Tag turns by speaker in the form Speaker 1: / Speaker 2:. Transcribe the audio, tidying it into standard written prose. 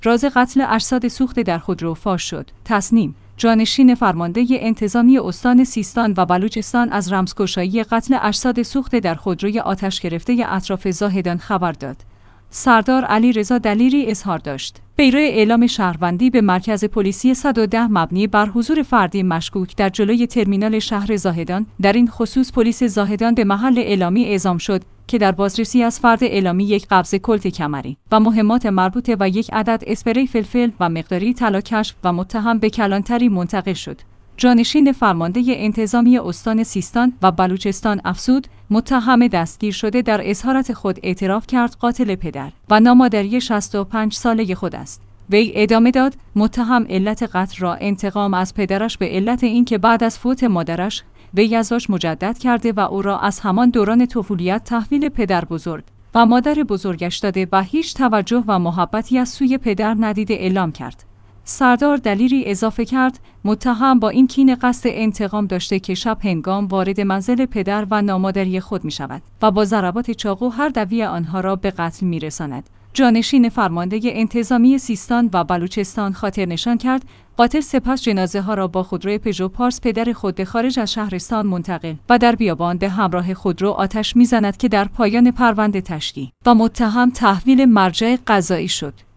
Speaker 1: راز قتل اجساد سوخته در خودرو فاش شد. تصنیم: جانشین فرمانده انتظامی استان سیستان و بلوچستان از رمزگشایی قتل اجساد سوخته در خودروی آتش گرفته اطراف زاهدان خبر داد. سردار علیرضا دلیری اظهار داشت. پیرو اعلام شهروندی به مرکز پلیسی 110 مبنی بر حضور فردی مشکوک در جلوی ترمینال شهر زاهدان، در این خصوص پلیس زاهدان به محل اعلامی اعزام شد که در بازرسی از فرد اعلامی یک قبض کلت کمری و مهمات مربوطه و یک عدد اسپری فلفل و مقداری طلا کشف و متهم به کلانتری منتقل شد. جانشین فرمانده انتظامی استان سیستان و بلوچستان افزود: متهم دستگیر شده در اظهارات خود اعتراف کرد قاتل پدر و نامادری 65 ساله خود است. وی ادامه داد: متهم علت قتل را انتقام از پدرش به علت اینکه بعد از فوت مادرش وی ازدواج مجدد کرده و او را از همان دوران طفولیت تحویل پدر بزرگ و مادر بزرگش داده و هیچ توجه و محبتی از سوی پدر ندیده اعلام کرد. سردار دلیری اضافه کرد: متهم با این کین قصد انتقام داشته که شب هنگام وارد منزل پدر و نامادری خود می شود و با ضربات چاقو هر دوی آنها را به قتل می رساند. جانشین فرمانده انتظامی سیستان و بلوچستان خاطر نشان کرد قاتل سپس جنازه ها را با خودروی پژو پارس پدر خود به خارج از شهرستان منتقل و در بیابان به همراه خودرو آتش می‌زند که در پایان پرونده تشکیل و متهم تحویل مرجع قضایی شد.